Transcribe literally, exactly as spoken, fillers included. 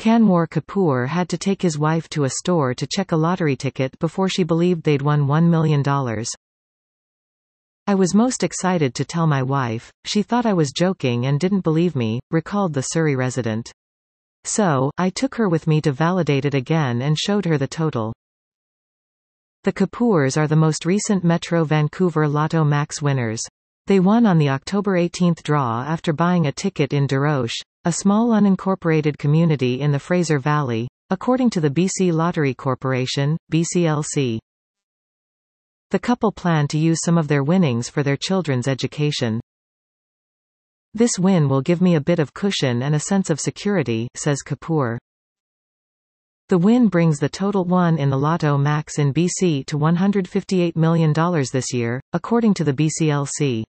Kanwar Kapoor had to take his wife to a store to check a lottery ticket before she believed they'd won one million dollars. I was most excited to tell my wife. She thought I was joking and didn't believe me, recalled the Surrey resident. So, I took her with me to validate it again and showed her the total. The Kapoors are the most recent Metro Vancouver Lotto Max winners. They won on the October eighteenth draw after buying a ticket in Desroches, a small unincorporated community in the Fraser Valley, according to the B C Lottery Corporation, B C L C. The couple plan to use some of their winnings for their children's education. This win will give me a bit of cushion and a sense of security, says Kapoor. The win brings the total won in the Lotto Max in B C to one hundred fifty-eight million dollars this year, according to the B C L C.